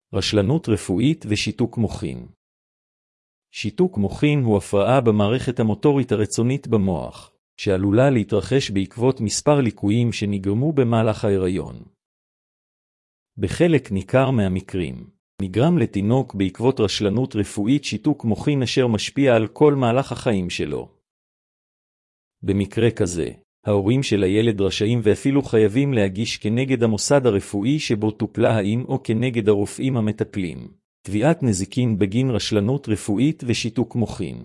רשלנות רפואית ושיתוק מוחין. שיתוק מוחין הוא הפרעה במערכת המוטורית הרצונית במוח, שעלולה להתרחש בעקבות מספר ליקויים שנגרמו במהלך ההיריון. בחלק ניכר מהמקרים, נגרם לתינוק בעקבות רשלנות רפואית שיתוק מוחין אשר משפיע על כל מהלך החיים שלו. במקרה כזה, ההורים של הילד רשאים ואפילו חייבים להגיש כנגד המוסד הרפואי שבו טופלה האם או כנגד הרופאים המטפלים, תביעת נזיקין בגין רשלנות רפואית ושיתוק מוחין.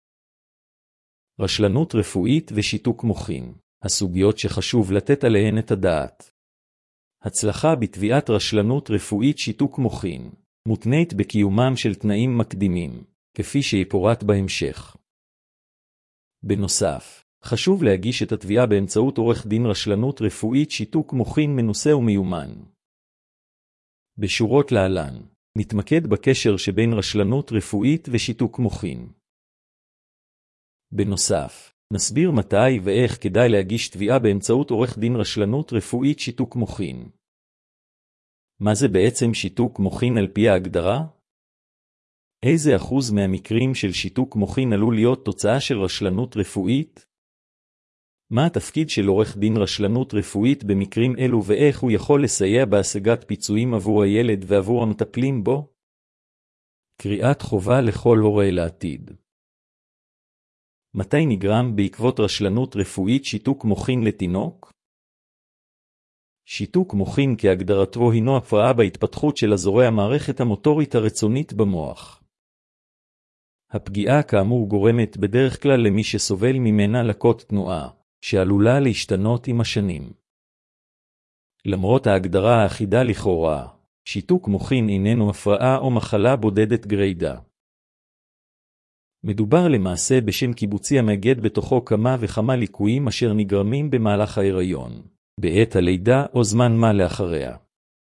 רשלנות רפואית ושיתוק מוחין, הסוגיות שחשוב לתת עליהן את הדעת. הצלחה בתביעת רשלנות רפואית שיתוק מוחין, מותנית בקיומם של תנאים מקדימים, כפי שיפורט בהמשך. בנוסף, חשוב להגיש את התביעה באמצעות עורך דין רשלנות רפואית שיתוק מוחין מנוסה ומיומן. בשורות להלן, נתמקד בקשר שבין רשלנות רפואית ושיתוק מוחין. בנוסף, נסביר מתי ואיך כדאי להגיש תביעה באמצעות עורך דין רשלנות רפואית שיתוק מוחין. מה זה בעצם שיתוק מוחין על פי ההגדרה? איזה אחוז מהמקרים של שיתוק מוחין עלול להיות תוצאה של רשלנות רפואית? מה התפקיד של עורך דין רשלנות רפואית במקרים אלו ואיך הוא יכול לסייע בהשגת פיצויים עבור הילד ועבור המטפלים בו? קריאת חובה לכל הורה לעתיד. מתי נגרם בעקבות רשלנות רפואית שיתוק מוחין לתינוק? שיתוק מוחין כהגדרתו הינו הפרעה בהתפתחות של אזורי המערכת המוטורית הרצונית במוח. הפגיעה כאמור גורמת בדרך כלל למי שסובל ממנה לקות תנועה, שעלולה להשתנות עם השנים. למרות ההגדרה האחידה לכאורה, שיתוק מוחין איננו הפרעה או מחלה בודדת גרידא. מדובר למעשה בשם קיבוצי המאגד בתוכו כמה וכמה ליקויים אשר נגרמים במהלך ההיריון, בעת הלידה או זמן מה לאחריה.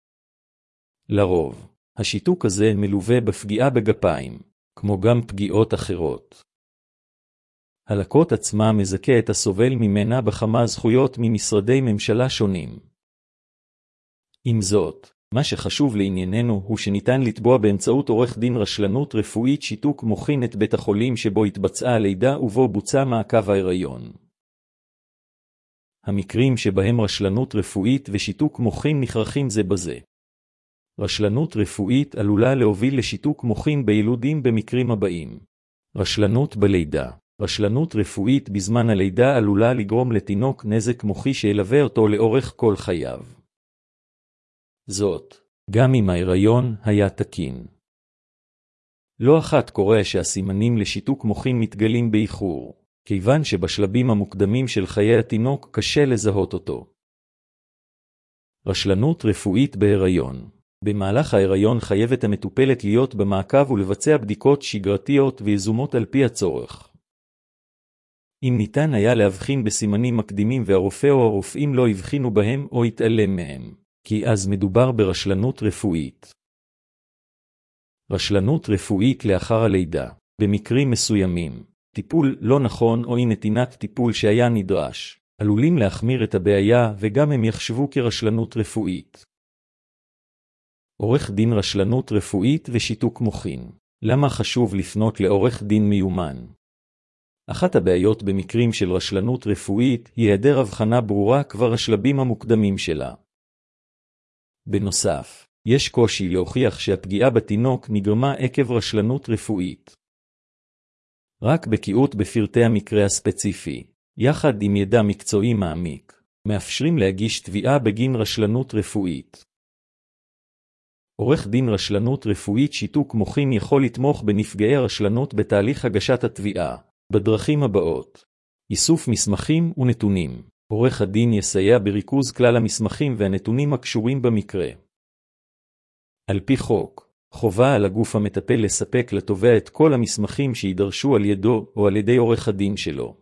לרוב, השיתוק הזה מלווה בפגיעה בגפיים, כמו גם פגיעות אחרות. הלקות עצמה מזכה את הסובל ממנה בכמה זכויות ממשרדי ממשלה שונים. עם זאת, מה שחשוב לענייננו הוא שניתן לתבוע באמצעות עורך דין רשלנות רפואית שיתוק מוחין את בית החולים שבו התבצעה הלידה ובו בוצע מעקב ההיריון. המקרים שבהם רשלנות רפואית ושיתוק מוחין נכרכים זה בזה. רשלנות רפואית עלולה להוביל לשיתוק מוחין בילודים במקרים הבאים. רשלנות בלידה. רשלנות רפואית בזמן הלידה עלולה לגרום לתינוק נזק מוחי שילווה אותו לאורך כל חייו. זאת, גם אם ההיריון היה תקין. לא אחת קורה שהסימנים לשיתוק מוחין מתגלים באיחור, כיוון שבשלבים המוקדמים של חיי התינוק קשה לזהות אותו. רשלנות רפואית בהיריון. במהלך ההיריון חייבת המטופלת להיות במעקב ולבצע בדיקות שגרתיות ויזומות על פי הצורך. אם ניתן היה להבחין בסימנים מקדימים והרופא או הרופאים לא הבחינו בהם או התעלם מהם, כי אז מדובר ברשלנות רפואית. רשלנות רפואית לאחר הלידה. במקרים מסוימים, טיפול לא נכון או אי נתינת טיפול שהיה נדרש, עלולים להחמיר את הבעיה וגם הם יחשבו כרשלנות רפואית. עורך דין רשלנות רפואית ושיתוק מוחין. למה חשוב לפנות לעורך דין מיומן? אחת הבעיות במקרים של רשלנות רפואית היא היעדר הבחנה ברורה כבר השלבים המוקדמים שלה. בנוסף, יש קושי להוכיח שהפגיעה בתינוק נגרמה עקב רשלנות רפואית. רק בקיאות בפרטי המקרה הספציפי, יחד עם ידע מקצועי מעמיק, מאפשרים להגיש תביעה בגין רשלנות רפואית. עורך דין רשלנות רפואית שיתוק מוחין יכול לתמוך בנפגעי הרשלנות בתהליך הגשת התביעה, בדרכים הבאות: איסוף מסמכים ונתונים. עורך הדין יסייע בריכוז כלל המסמכים והנתונים הקשורים במקרה. על פי חוק, חובה על הגוף המטפל לספק לתובע את כל המסמכים שידרשו על ידו או על ידי עורך הדין שלו.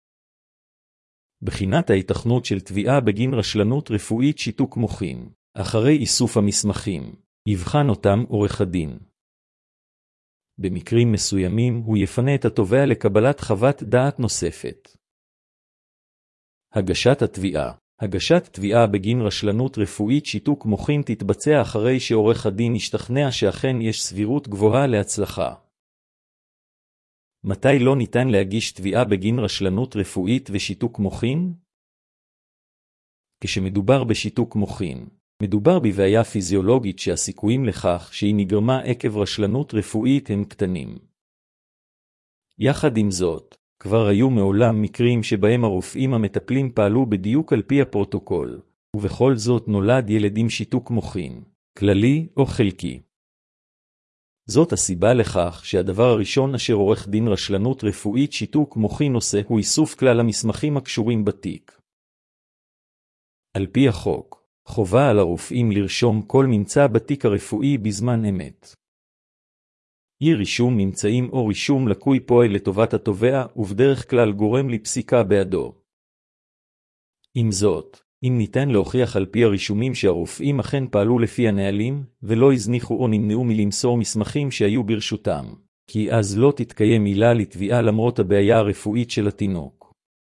בחינת ההיתכנות של תביעה בגין רשלנות רפואית שיתוק מוחין. אחרי איסוף המסמכים, יבחן אותם עורך הדין. במקרים מסוימים הוא יפנה את התובע לקבלת חוות דעת נוספת. הגשת התביעה. הגשת תביעה בגין רשלנות רפואית שיתוק מוחין תתבצע אחרי שעורך הדין ישתכנע שאכן יש סבירות גבוהה להצלחה. מתי לא ניתן להגיש תביעה בגין רשלנות רפואית ושיתוק מוחין? כשמדובר בשיתוק מוחין, מדובר בבעיה פיזיולוגית שהסיכויים לכך שהיא נגרמה עקב רשלנות רפואית הם קטנים. יחד עם זאת, כבר היו מעולם מקרים שבהם הרופאים המטפלים פעלו בדיוק על פי הפרוטוקול, ובכל זאת נולד ילד עם שיתוק מוחין, כללי או חלקי. זאת הסיבה לכך שהדבר הראשון אשר עורך דין רשלנות רפואית שיתוק מוחין עושה הוא איסוף כלל המסמכים הקשורים בתיק. על פי החוק, חובה על הרופאים לרשום כל ממצא בתיק הרפואי בזמן אמת. אי רישום ממצאים או רישום לקוי פועל לטובת התובע ובדרך כלל גורם לפסיקה בעדו. עם זאת, אם ניתן להוכיח על פי הרישומים שהרופאים אכן פעלו לפי הנהלים ולא הזניחו או נמנעו מלמסור מסמכים שהיו ברשותם, כי אז לא תתקיים עילה לתביעה למרות הבעיה הרפואית של התינוק.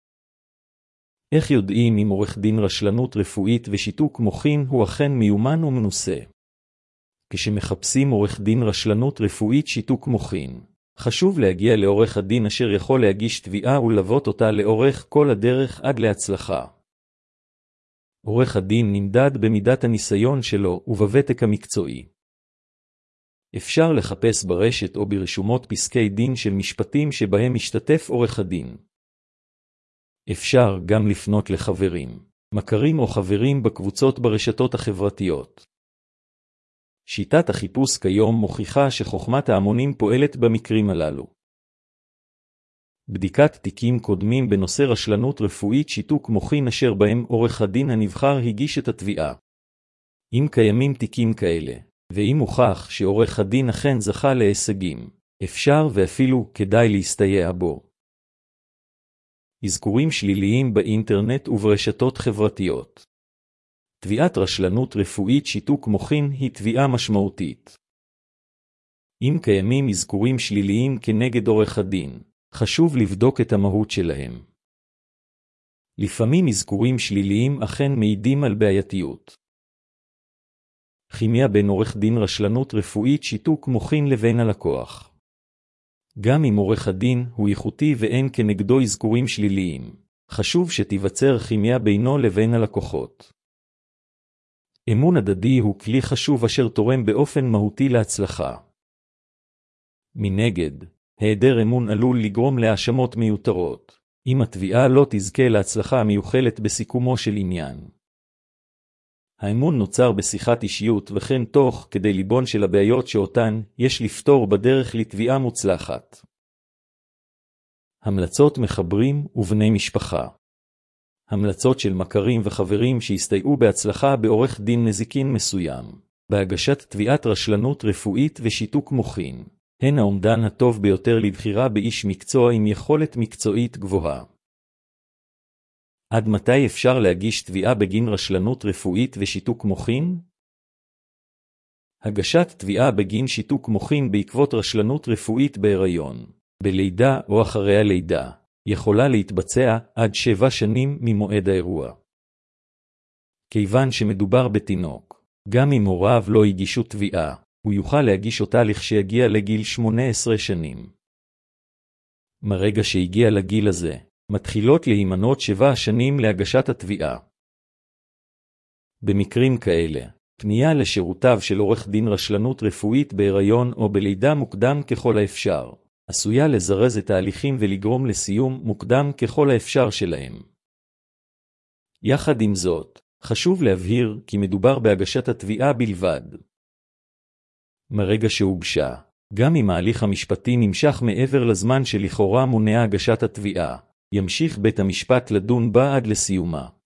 איך יודעים אם עורך דין רשלנות רפואית ושיתוק מוחין הוא אכן מיומן ומנוסה? כשמחפשים עורך דין רשלנות רפואית שיתוק מוחין, חשוב להגיע לעורך הדין אשר יכול להגיש תביעה וללוות אותה לאורך כל הדרך עד להצלחה. עורך הדין נמדד במידת הניסיון שלו ובוותק המקצועי. אפשר לחפש ברשת או ברשומות פסקי דין של משפטים שבהם משתתף עורך הדין. אפשר גם לפנות לחברים, מכרים או חברים בקבוצות ברשתות החברתיות. שיטת החיפוש כיום מוכיחה שחוכמת ההמונים פועלת במקרים הללו. בדיקת תיקים קודמים בנושא רשלנות רפואית שיתוק מוחין אשר בהם עורך הדין הנבחר הגיש את התביעה. אם קיימים תיקים כאלה, ואם הוכח שעורך הדין אכן זכה להישגים, אפשר ואפילו כדאי להסתייע בו. אזכורים שליליים באינטרנט וברשתות חברתיות. תביעת רשלנות רפואית שיתוק מוחין היא תביעה משמעותית. אם קיימים אזכורים שליליים כנגד עורך הדין, חשוב לבדוק את המהות שלהם. לפעמים אזכורים שליליים אכן מעידים על בעייתיות. כימיה בין עורך דין רשלנות רפואית שיתוק מוחין לבין הלקוח. גם אם עורך הדין הוא איכותי ואין כנגדו אזכורים שליליים, חשוב שתיווצר כימיה בינו לבין הלקוחות. אמון הדדי הוא כלי חשוב אשר תורם באופן מהותי להצלחה. מנגד, היעדר אמון עלול לגרום להאשמות מיותרות, אם התביעה לא תזכה להצלחה המיוחלת בסיכומו של עניין. האמון נוצר בשיחת אישיות וכן תוך כדי ליבון של הבעיות שאותן יש לפתור בדרך לתביעה מוצלחת. המלצות מחברים ובני משפחה. המלצות של מכרים וחברים שהסתייעו בהצלחה בעורך דין נזיקין מסוים, בהגשת תביעת רשלנות רפואית ושיתוק מוחין, הן האומדן הטוב ביותר לבחירה באיש מקצוע עם יכולת מקצועית גבוהה. עד מתי אפשר להגיש תביעה בגין רשלנות רפואית ושיתוק מוחין? הגשת תביעה בגין שיתוק מוחין בעקבות רשלנות רפואית בהיריון, בלידה או אחרי הלידה, יכולה להתבצע עד 7 שנים ממועד האירוע. כיוון שמדובר בתינוק, גם אם הוריו לא הגישו תביעה, הוא יוכל להגיש אותה לכשיגיע לגיל 18 שנים. מרגע שהגיע לגיל הזה, מתחילות להימנות 7 שנים להגשת התביעה. במקרים כאלה, פנייה לשירותיו של עורך דין רשלנות רפואית בהיריון או בלידה מוקדם ככל האפשר, עשויה לזרז את ההליכים ולגרום לסיום מוקדם ככל האפשר שלהם. יחד עם זאת, חשוב להבהיר כי מדובר בהגשת התביעה בלבד. מרגע שהוגשה, גם אם ההליך המשפטי נמשך מעבר לזמן שלכאורה מונע הגשת התביעה, ימשיך בית המשפט לדון בה עד לסיומה.